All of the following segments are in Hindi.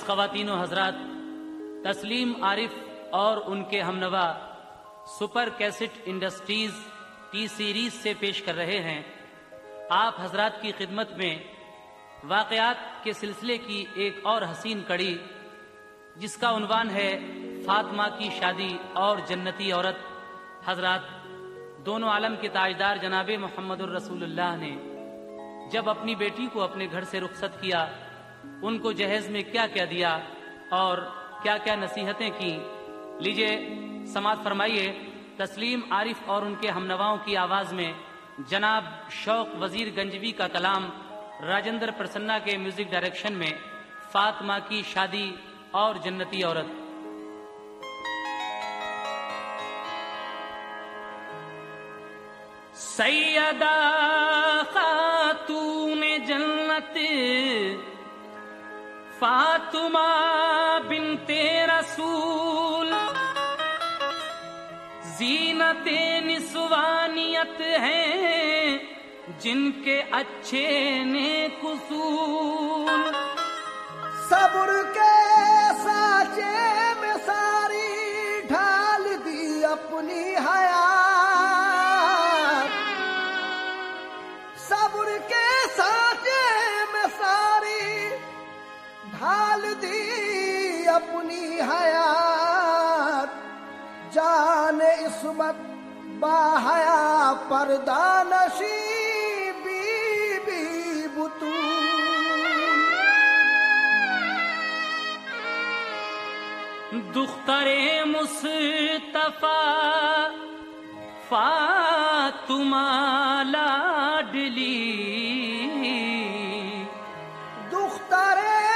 معزز خواتین و حضرات، تسلیم عارف اور ان کے ہمنوا super cassette industries T series سے پیش کر رہے ہیں آپ حضرات کی خدمت میں واقعات کے سلسلے کی ایک اور حسین کڑی، جس کا عنوان ہے فاطمہ کی شادی اور جنتی عورت۔ حضرات، دونوں عالم کے تاجدار جناب محمد الرسول اللہ نے جب اپنی بیٹی کو اپنے گھر سے رخصت کیا، ان کو جہیز میں کیا کیا دیا اور کیا کیا نصیحتیں کی، لیجئے سماعت فرمائیے تسلیم عارف اور ان کے ہمنواؤں کی آواز میں جناب شوق وزیر گنجوی کا کلام راجندر پرسنہ کے میوزک ڈائریکشن میں فاطمہ کی شادی اور جنتی عورت۔ سیدہ خاتون جنت فاطمہ بنت رسول، زینت نسوانیت ہیں جن کے اچھے نیک اصول، صبر کے سانچے میں ساری ڈھال دی اپنی حیات، صبر کے سانچے میں ساری ڈھال دی اپنی حیات، جان عصمت باحیا پردہ نشی بی بی بطول، دختر مصطفیٰ فاطمہ لاڈلی، دختر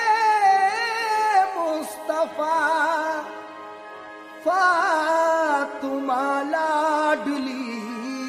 مصطفیٰ فاطمہ لاڈلی،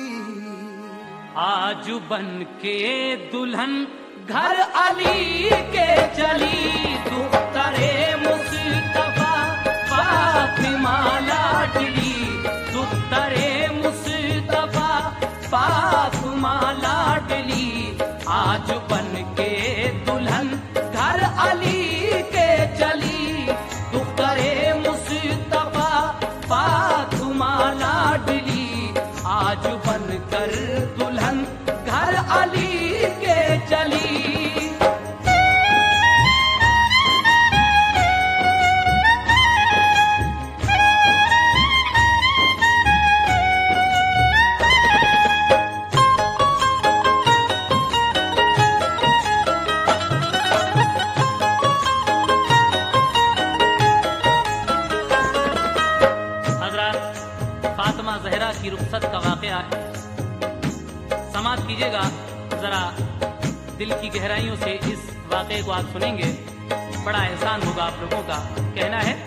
آج بن کے دلہن گھر علی کے چلی، دختر مصطفیٰ فاطمہ لاڈلی، دختر مصطفیٰ فاطمہ لاڈلی، آج بن کے دلہن گھر علی کے چلی، دختر مصطفیٰ فاطمہ لاڈلی، آج بن کر دلہن گھر علی کے چلی۔ کی رخصت کا واقعہ سماعت کیجیے گا، ذرا دل کی گہرائیوں سے اس واقعے کو آپ سنیں گے، بڑا احسان ہوگا آپ لوگوں کا۔ کہنا ہے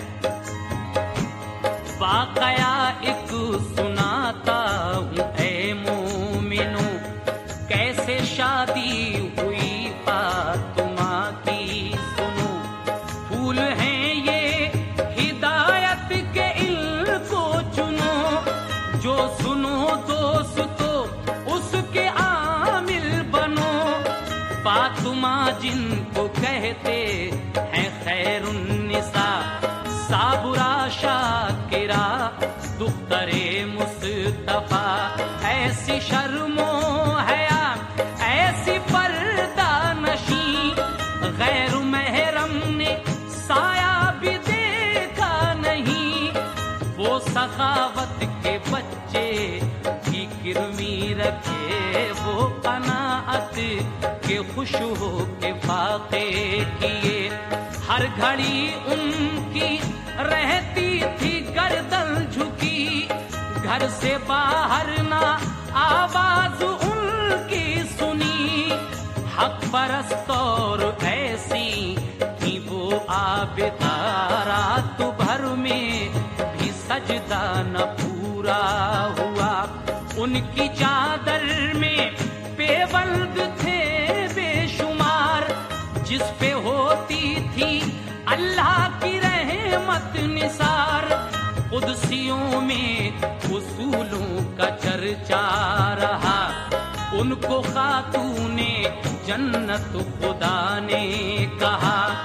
واقعہ ایک سناتا ہوں اے مومنوں، کیسے شادی ہوئی فاطمہ کی، سنو پھول ہیں یہ ہدایت کے ان کو چنو، جو سنو دوستو اس کے عامل بنو، فاطمہ جن کو کہتے ہیں خیر النساء، صابرہ شاکرہ دختر مصطفیٰ، ایسی شرم و حیا ایسی پردہ نشیں، غیر محرم نے سایہ بھی دیکھا نہیں، وہ سخاوت کے بچے کی کرمی رکھے، وہ قناعت کے خوش ہو کے فاقے کیے، ہر گھڑی ان کی رہتی تھی گردن جھکی، گھر سے باہر نہ آواز ان کی سنی، حق پرست اور ایسی تھی وہ عابدہ، رات بھر میں بھی سجدہ نہ پورا ہوا، ان کی چادر میں پیوند تھے بے شمار، جس پہ ہوتی تھی اللہ کی رحمت نثار، قدسیوں میں اصولوں کا چرچا رہا، ان کو خاتون جنت خدا نے کہا،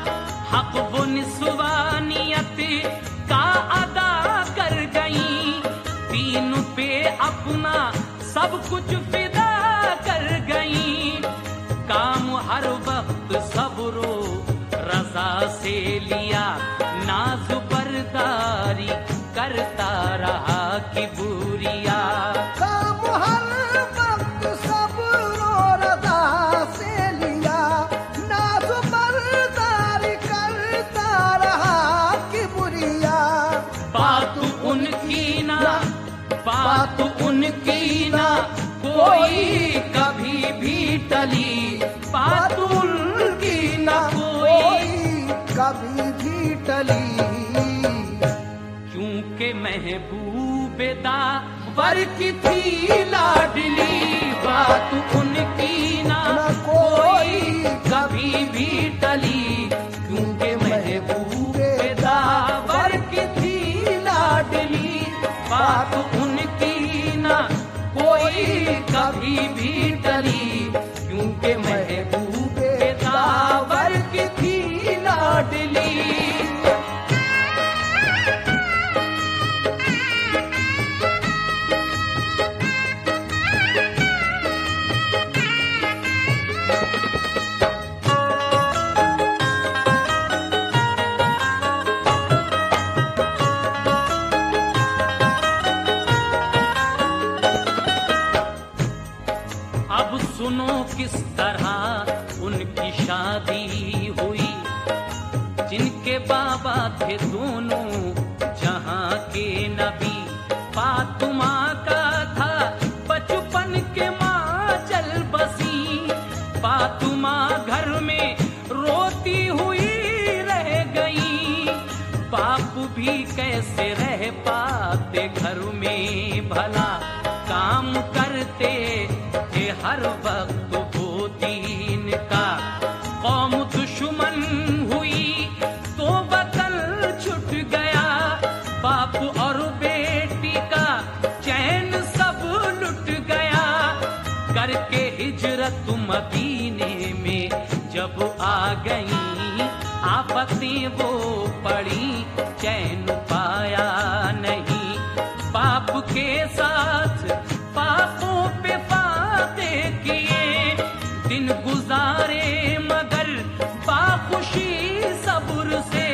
حق و نسوانیت کا ادا کر گئیں، دین پہ اپنا سب کچھ فدا کر گئیں، کام ہر وقت صبر و رضا سے لیا، ناز برداری کرتا رہا کبریا، کام ہر وقت صبر و رضا سے لیا، ناز برداری کرتا رہا کبریا، بات ان کی نہ کوئی کبھی بھی ٹلی، بات ان کی نہ کوئی کبھی بھی ٹلی، کیونکہ محبوب داور کی تھی لاڈلی، بات ان کی نہ کوئی کبھی بھی ٹلی، کیونکہ محبوب داور کی تھی لاڈلی، بات ان کی نہ کوئی کبھی بھی ٹلی، کیونکہ محبوب داور کی تھی لاڈلی۔ اب سنو کس طرح ان کی شادی ہوئی، جن کے بابا تھے دونوں جہاں کے نبی، فاطمہ کا تھا بچپن کے ماں چل بسی، فاطمہ گھر میں روتی ہوئی رہ گئی، باپ بھی کیسے رہ پاتے گھر میں بھلا، کام کرتے تھے ہر وقت وہ دین کا، قوم دشمن ہوئی تو وطن چھٹ گیا، باپ اور بیٹی کا چین سب لٹ گیا، کر کے ہجرت مدینے میں جب آ گئیں، آفتیں وہ پڑی چین پایا نہیں، باپ کے ساتھ پاپوں پہ فاتح کیے، دن گزارے مگر باخوشی صبر سے،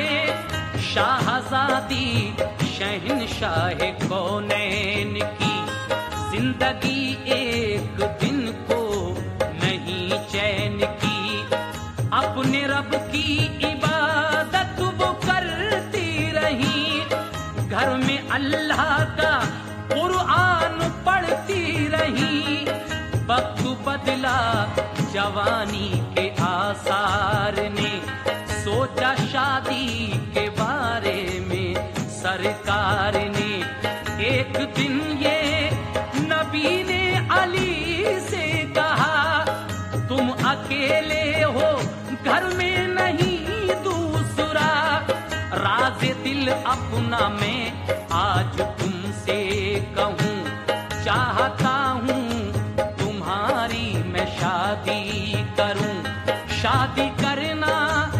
شاہزادی شہنشاہ کونین کی زندگی ایک دن کو نہیں چین کی، اپنے رب کی عبادت وہ کرتی رہی، گھر میں اللہ کا قرآن پڑھتی رہی، وقت بدلا جوانی کے آثار نے، سوچا شادی کے بارے میں سرکار نے، ایک دن یہ نبی نے علی سے کہا، تم اکیلے ہو گھر میں نہیں دوسرا، راز دل اپنا میں آج تم سے کہوں، چاہتا ہوں تمہاری میں شادی کروں، شادی کرنا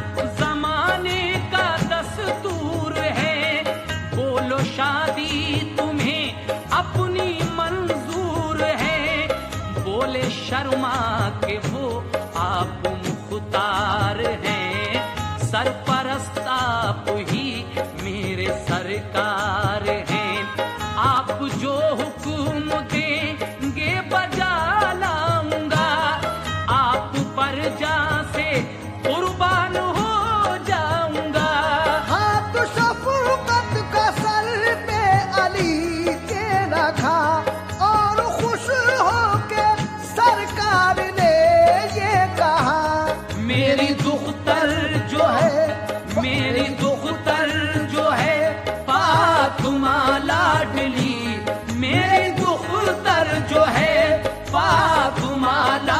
زمانے کا دستور ہے، بولو شادی تمہیں اپنی منظور ہے، بولے شرما کہ وہ آپ مختار ہیں، سرپرست آپ ہی میرے سرکار ہیں، آپ جو حکم دیں گے بجا لاؤں گا، آپ پر جان سے قربان ہو جاؤں گا، ہاتھ شفقت کا سر پہ علی کے رکھا، اور خوش ہو کے سرکار نے یہ کہا، میری دختر جو ہے، میری دختر جو ہے فاطمہ لاڈلی، میری دختر جو ہے فاطمہ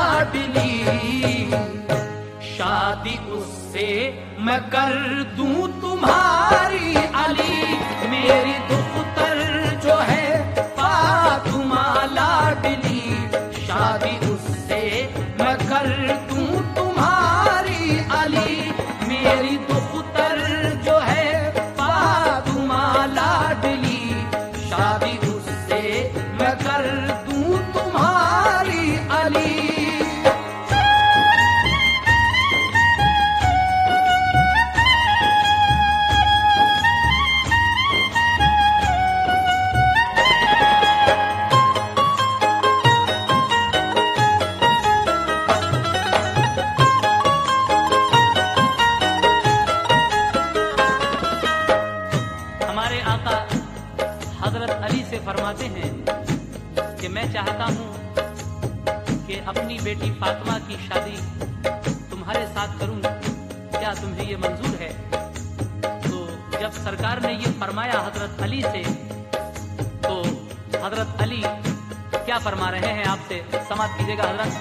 لاڈلی، شادی اس سے میں کر دوں تمہاری علی، میری دختر جو ہے فاطمہ لاڈلی، شادی اس سے میں کر دوں تمہاری علی، میری دختر حضرت علی سے فرماتے ہیں کہ میں چاہتا ہوں کہ اپنی بیٹی فاطمہ کی شادی تمہارے ساتھ کروں، کیا تمہیں یہ منظور ہے؟ تو جب سرکار نے یہ فرمایا حضرت علی سے، تو حضرت علی کیا فرما رہے ہیں آپ سے، سماعت کیجیے گا حضرت۔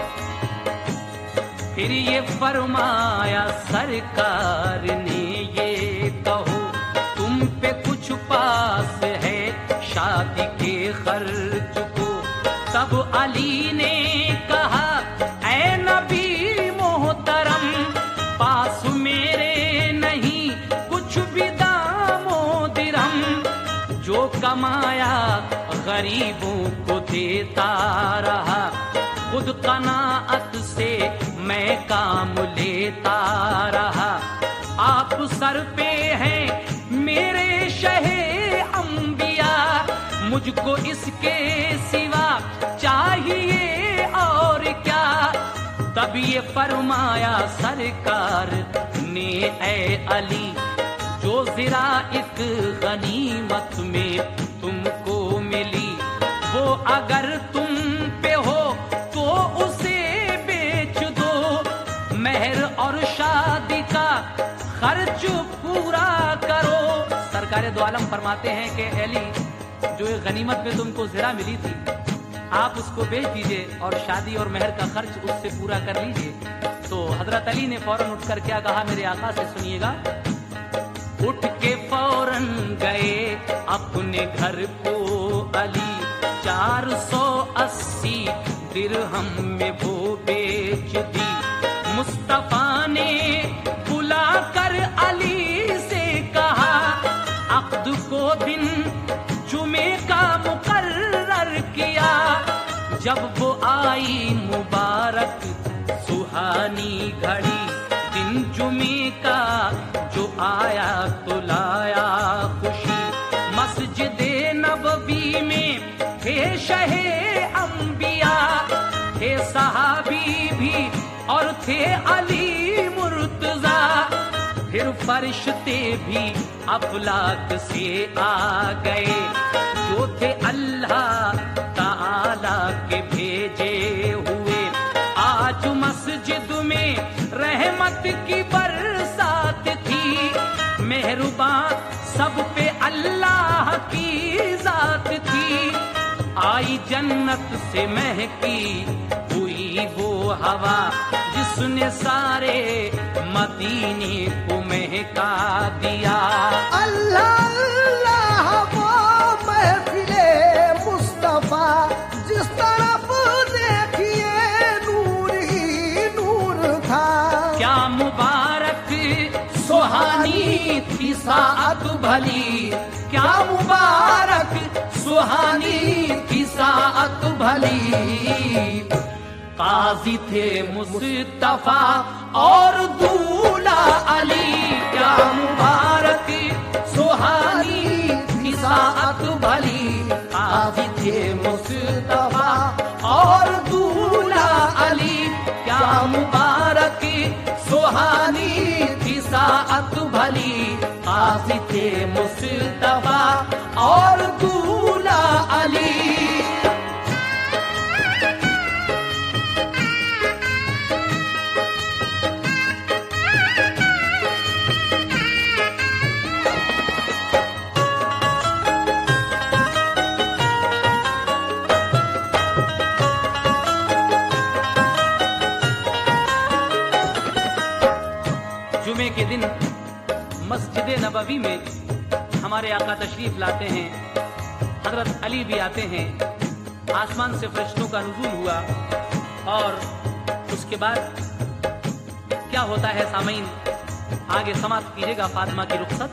پھر یہ فرمایا سرکار نے یہ کہو تم پہ کچھ پاس ہے شادی کے خرچ کو۔ تب علی نے کہا اے نبی محترم، پاس میرے نہیں کچھ بھی دام و درم، جو کمایا غریبوں کو دیتا رہا، خود قناعت سے میں کام لیتا رہا۔ آپ سر پہ ہیں میرے شہ انبیاء، مجھ کو اس کے سوا چاہیے اور کیا؟ تب یہ فرمایا سرکار نے اے علی، جو ذرائع غنیمت میں تم کو ملی، وہ اگر تم پہ ہو تو اسے بیچ دو، مہر اور شادی کا خرچ پورا کرو۔ سرکار دو عالم فرماتے ہیں کہ علی، جو غنیمت میں تم کو زرا ملی تھی آپ اس کو بیچ دیجئے اور شادی اور مہر کا خرچ اس سے پورا کر لیجئے۔ تو حضرت علی نے فوراً اٹھ کر کیا کہا، میرے آقا سے سنیے گا۔ اٹھ کے فوراً گئے اپنے گھر کو علی، 480 درہم میں وہ بیچ دی۔ مصطفیٰ نے بلا کر علی سے کہا، عقد کو دن جمعے کا مقرر کیا۔ جب وہ آئی مبارک سہانی گھڑی، دن جمعے کا جو آیا تو لایا خوشی۔ مسجد نبوی میں تھے شہ انبیاء، تھے صحابی بھی اور تھے علی مرتضیٰ، پھر فرشتے بھی افلاک سے آ گئے، جو تھے اللہ تعالی کے بھیجے ہوئے۔ آج مسجد میں رحمت کی برسات تھی، مہربان سب پہ اللہ کی ذات تھی۔ آئی جنت سے مہکی ہوئی وہ ہوا، جس نے سارے مدینے کو مہکا دیا۔ اللہ اللہ وہ محفل مصطفیٰ، جس طرف دیکھیے نور ہی نور تھا۔ کیا مبارک سہانی تھی ساعت بھلی، کیا مبارک سہانی تھی ساعت بھلی۔ قاضی تھے مصطفیٰ اور دولہا علی، کیا مبارک سہانی تھی ساعت بھلی۔ قاضی تھے مصطفیٰ اور دولہا علی، کیا مبارک سہانی تھی ساعت بھلی۔ قاضی تھے مصطفیٰ اور دولہا علی۔ جمعے کے دن مسجد نبوی میں ہمارے آقا تشریف لاتے ہیں، حضرت علی بھی آتے ہیں، آسمان سے فرشتوں کا نزول ہوا، اور اس کے بعد کیا ہوتا ہے سامعین، آگے سماعت کیجیے گا فاطمہ کی رخصت۔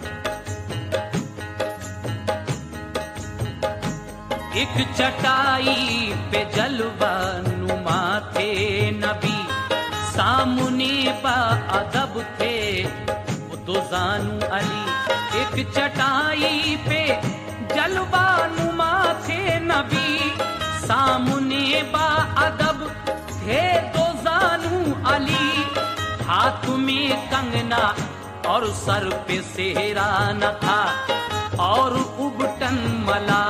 ایک چٹائی پہ جلوہ نما تھے نبی، سامنے با ادب تھے وہ دو زانو علی۔ ایک چٹائی پہ جلوہ نما تھے نبی، سامنے با ادب تھے دو زانو علی۔ ہاتھ میں کنگنا اور سر پہ سہرا نہ تھا، اور ابٹن ملا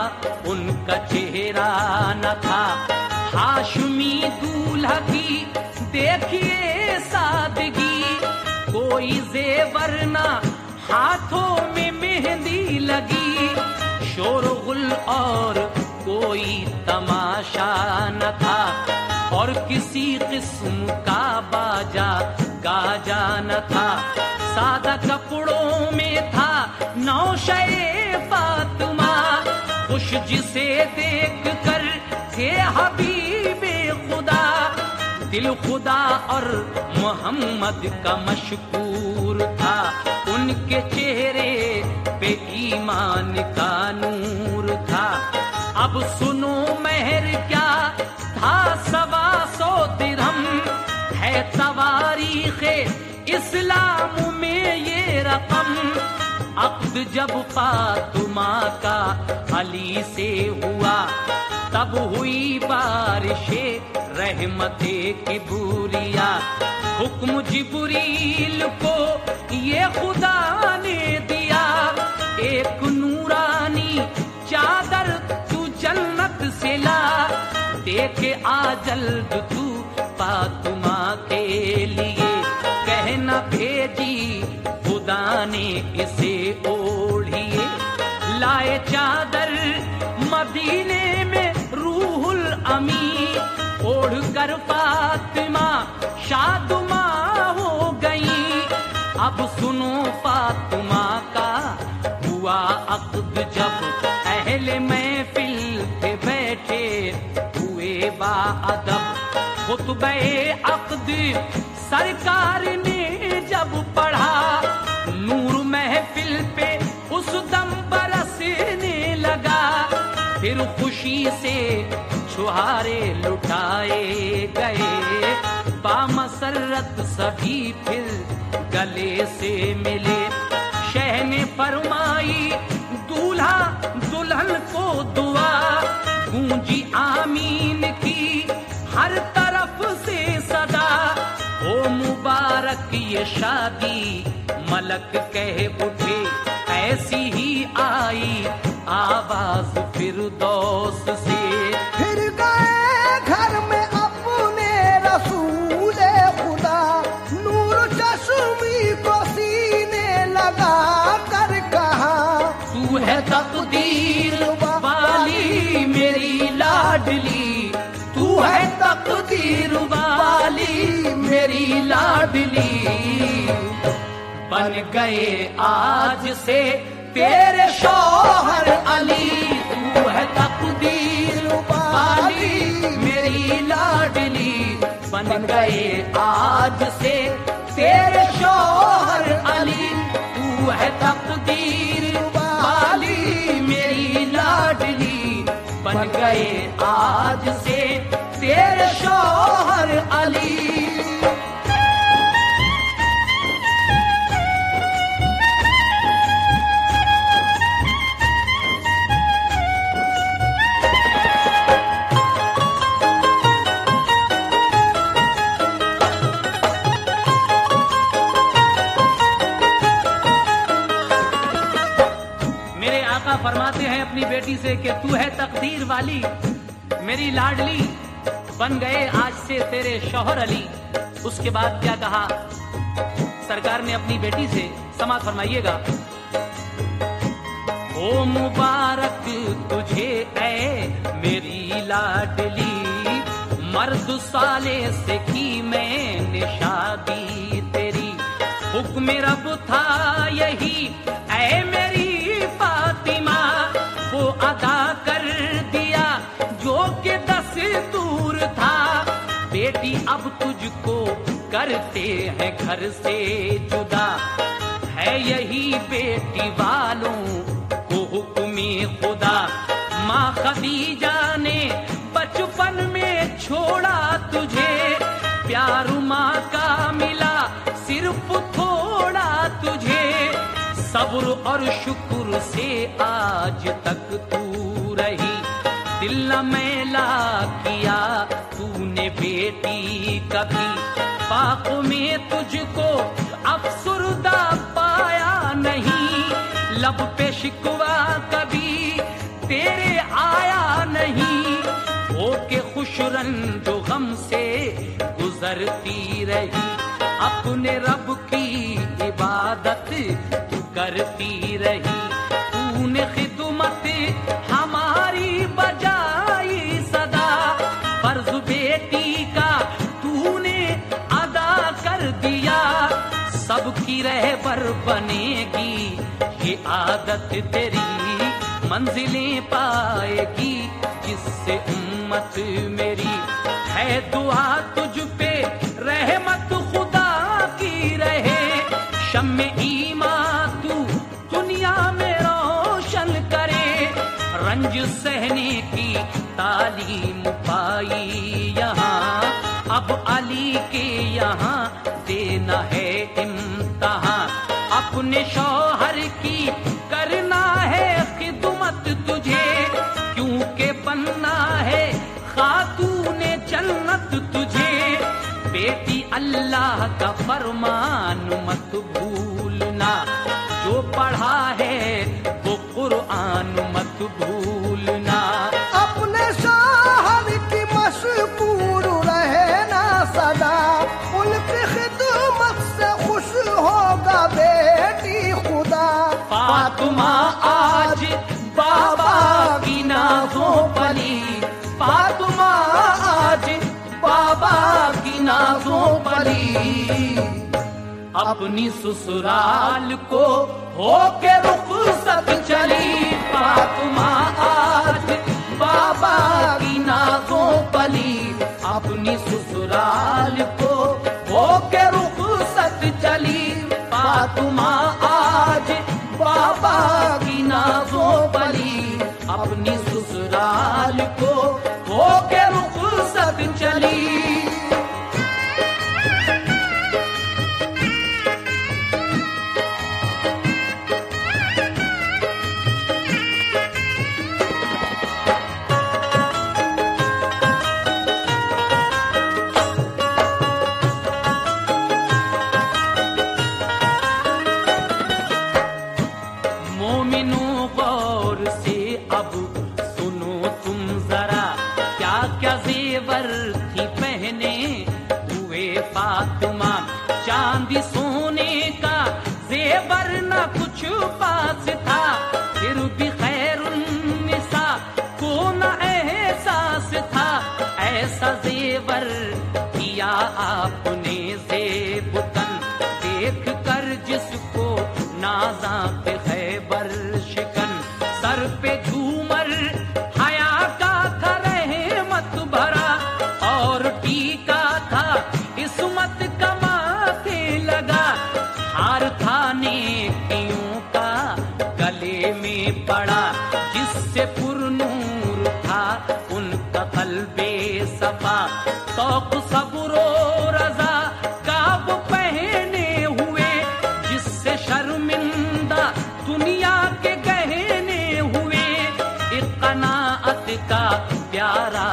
کوئی زیور نہ ہاتھوں میں مہندی لگی، شور و غل اور کوئی تماشا نہ تھا، اور کسی قسم کا باجا گاجا نہ تھا، سادہ کپڑوں میں تھا نوشہ فاطمہ، خوش جسے دیکھ کر تھے حبیب خدا، دل خدا اور محمد کا مشکور تھا، ان کے چہرے پہ ایمان کا نور تھا۔ اب سنو مہر کیا تھا 125 درہم، ہے تواریخ اسلام میں یہ رقم، عقد جب فاطمہ کا علی سے ہوا، تب ہوئی بارش رحمت کبریا، حکم جبریل کو یہ خدا نے دیا، ایک نورانی چادر تو جنت سے لا، دیکھ آ جلد تو فاطمہ کے لیے، کہنا بھیجی خدا نے اسے اوڑھیے، لائے چادر مدینے میں روح الامین، اوڑھ کر فاطمہ شادماں ہو گئی۔ اب سنو فاطمہ کا ہوا عقد، جب اہل محفل پہ بیٹھے ہوئے با ادب، خطبہ عقد سرکار نے جب پڑھا، نور محفل پہ اس دم برسنے لگا، پھر خوشی سے چھہارے لٹائے گئے، بامسرت سبھی پھر گلے سے ملے، شہ نے فرمائی دولہا دلہن کو دعا، گونجی آمین کی ہر طرف سے صدا، او مبارک یہ شادی ملک کہہ اٹھے، ایسی ہی آئی آواز فردوس سے، پھر گئے گھر میں اپنے رسول خدا، نور چشمی کو سینے لگا کر کہا، تو ہے تقدیر والی میری لاڈلی، تو ہے تقدیر والی میری لاڈلی، بن گئے آج سے تیرے شوہر علی، تو ہے تقدیر والی میری لاڈلی، بن گئے آج سے تیرے شوہر علی، تو ہے تقدیر والی میری لاڈلی، بن گئے آج سے تیرے شوہر علی۔ فرماتے ہیں اپنی بیٹی سے کہ تو ہے تقدیر والی میری لاڈلی، بن گئے آج سے تیرے شوہر علی۔ اس کے بعد کیا کہا سرکار نے اپنی بیٹی سے، سماعت فرمائیے گا، او مبارک تجھے اے میری لاڈلی، مرد صالح سے کی میں نے شادی تیری، حکم رب تھا یہی اے میری فاطمہ، وہ ادا کر دیا جو کہ دستور تھا، بیٹی اب تجھ کو کرتے ہیں گھر سے جدا، ہے یہی بیٹی والوں کو حکم خدا، ماں خدیجہ نے بچپن میں چھوڑا تجھے، پیار ماں کا ملا صرف تھوڑا تجھے، صبر اور شکر سے آج تک تو رہی، دل نہ میلا کیا تو نے بیٹی کبھی، پاک میں تجھ کو افسردہ پایا نہیں، لب پہ شکوا کبھی تیرے آیا نہیں، ہو کے خوش رنج و غم سے گزرتی رہی، अपने रब की इबादत तू करती रही, तूने खिदमत हमारी बजाई सदा, फर्ज बेटी का तूने अदा कर दिया, सबकी रहबर बनेगी ये आदत तेरी, मंजिलें पाएगी जिससे उम्मत मेरी, है दुआ तुझ पे रहमत खुदा की रहे, शम्मे ईमान तू दुनिया में रोशन करे, रंज सहने की तालीम पाई यहाँ, अब अली के यहाँ देना है इम्तिहान, अपने शौहर की करना है खिदमत तुझे, क्योंकि बनना है खातूने जन्नत तुझे, बेटी अल्लाह का फरमान मत भूलना, जो पढ़ा है वो कुरान मत भूलना, अपने शौहर की मशकूर रहना सदा, उनकी खिदमत से खुश होगा बेटी खुदा, फातिमा आज बाबा की नाज़ों पली, फातिमा आज बाबा की नाज़ों पली, अपनी ससुराल को होके रुखसत चली, फातिमा आज बाबा की नाज़ों पली, अपनी ससुराल को होके रुखसत चली, फातिमा आज बाबा की नाज़ों पली, अपनी ससुराल को होके रुखसत चली। मोमिनों गौर से अब सुनो तुम जरा, क्या क्या जेवर थी पहने हुए फातिमा, चांदी सोने का जेवर न कुछ पास था, फिर भी खैरुन्निसा को न एहसास था, ऐसा जेवर किया आपने ज़ेबतन, देख कर जिसको नाज़ा पे खैबर शिकन, सर पे झूमर हया का था रहमत भरा, और टीका था इस्मत का माथे लगा, हार था नेकियों का गले में पड़ा, जिससे पुरनूर था उनका क़ल्बे सफा, तौक़ सब्र और रज़ा का वो पहने हुए, जिससे शर्मिंदा दुनिया के गहने हुए, एक कनाअत का प्यारा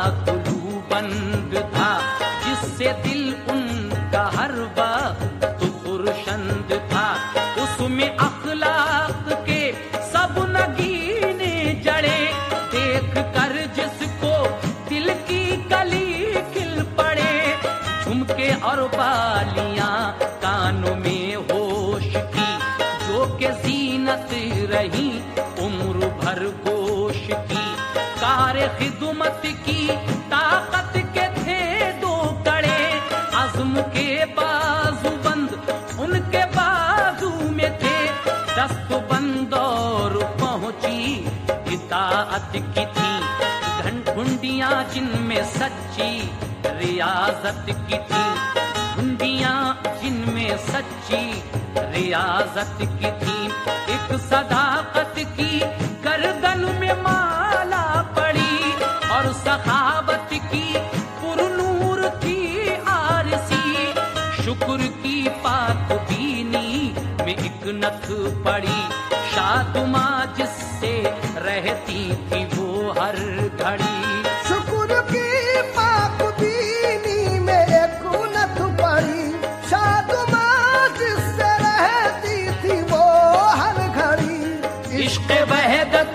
कुलूबंद था, जिससे दिल उनका हर वक्त खुर्शंद था, उसमें अखलाक के सब नगीने जड़े, देख कर जिसको दिल की कली खिल पड़े, झुमके और बालियां कानों में होश की, जो के जीनत रही उम्र भर गोश की, कार खिदमत की ताकत के थे दो कड़े, अज़्म के बाजूबंद उनके बाजू में थे, दस्तबंद और पहुंची इताअत की थी, घुंडियां जिनमें सच्ची रियाजत की थी, घुंडियां जिनमें सच्ची रियाजत की थी, एक सदाकत की गर्दन में माला पड़ी, और सखावत की पुरनूर थी आरसी, शुक्र की पाक बीनी में एक नख पड़ी, शादुमा जिससे रहती थी वो हर घड़ी, शुक्र की पाक बीनी में एक नथ पड़ी, शादुमा जिससे रहती थी वो हर घड़ी, इश्क़ वहदत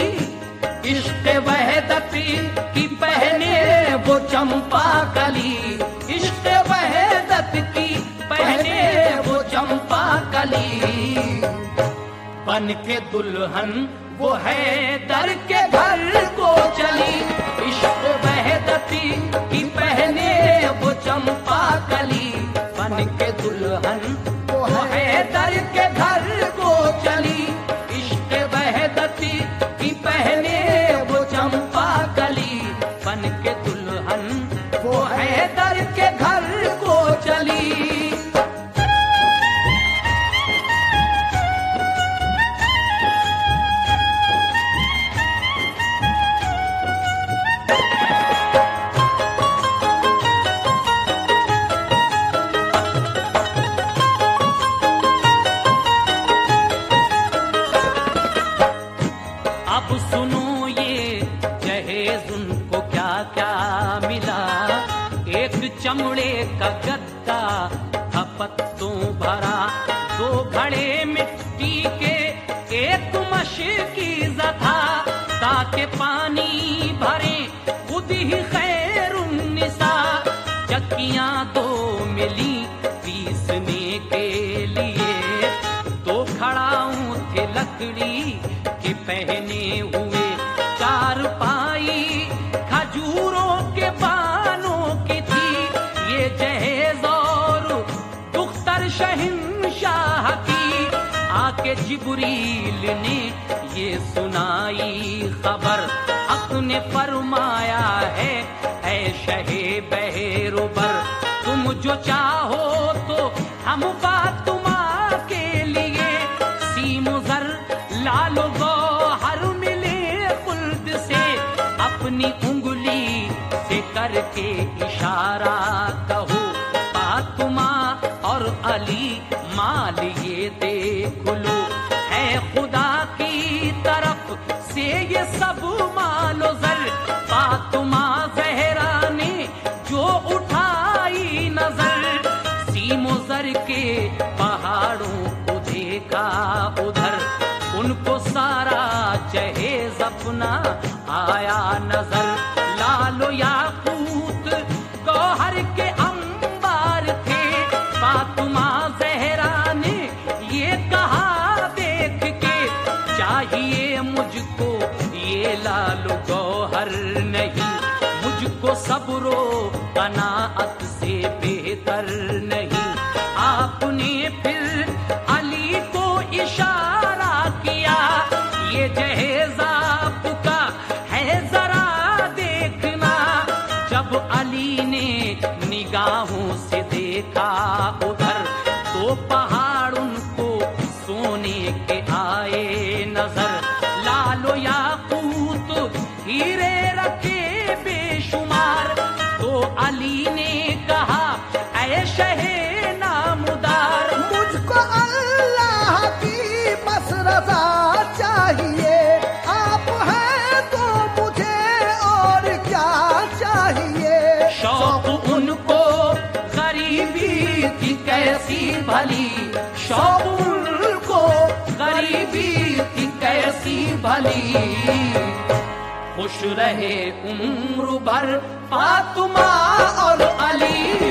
की पहने वो चंपा कली, इश्क़ वहदत की पहने बन के दुल्हन वो हैदर के घर को चली, इश्क वहदती की पहने वो चंपा कली, बन के दुल्हन वो हैदर के घर को चली, इश्क वहदती की पहने वो चंपा कली, बन के दुल्हन वो हैदर के घर को चली। अब सुनो ये जहेज उनको क्या क्या मिला, एक चमड़े का गद्दा था पत्तों भरा, दो घड़े मिट्टी के एक मशकी था, ताकि पानी भरे खुद ही खैरुन्निसा, चक्कियां दो मिली पीसने के लिए, दो खड़ाऊं थे लकड़ी के पहने हुए, चार पाई खजूरों के बानों की थी, ये जहेज और दुख्तर शहंशाह की, आके जिब्रील ने ये सुनाई खबर, हक ने फरमाया है ऐ शहे बहरुबर, तुम जो चाहो तो हम फातिमा के लिए, सीमुज़र लालो गौहर मिले खुल्द से, अपनी उंगली से करके इशारा कहो, फातिमा और अली माल ये देख लो, है खुदा की तरफ से ये सब मालो ज़र, फातिमा ज़हरा ने जो उठाई नजर, सीमो ज़र के पहाड़ों को देखा उधर, उनको सारा जहेज अपना आया नजर, लालो याकूत गौहर के अंबार थे, फातिमा ज़हरा ने ये कहा देख के, चाहिए मुझको ये लालो गौहर नहीं, मुझको सब्रो कनाअत से बेहतर नहीं, आपने फिर अली को इशारा किया, ये जहेज आपका है जरा देखना, जब अली ने निगाहों से देखा उधर, तो पहाड़ उनको सोने के आए नजर, लालो याकूत हीरे रखे बेशुमार, तो अली ने कहा ऐ शहे नामुदार, मुझको अल्लाह की बस रज़ा चाहिए, आप हैं तो मुझे और क्या चाहिए, शौक उनको गरीबी थी कैसी भली, शौक उनको गरीबी थी कैसी भली, खुश रहे उम्र भर फातिमा और अली।